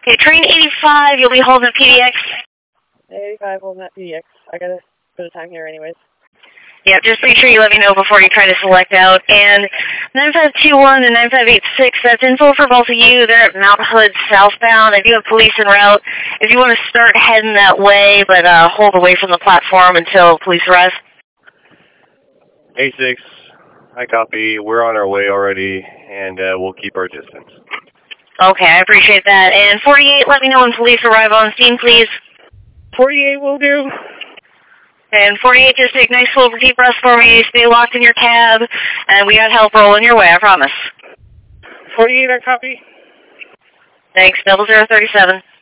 Okay, train 85, you'll be holding PDX. 85 holding that PDX. I got a bit of time here anyways. Yeah, just make sure you let me know before you try to select out. And 9521 and 9586, that's info for both of you. They're at Mount Hood southbound. I do have police en route. If you want to start heading that way, but hold away from the platform until police arrive. A6, I copy. We're on our way already, and we'll keep our distance. Okay, I appreciate that. And 48, let me know when police arrive on scene, please. 48 will do. And 48, just take nice full deep breaths for me. Stay locked in your cab, and we got help rolling your way, I promise. 48, I copy. Thanks, 0037.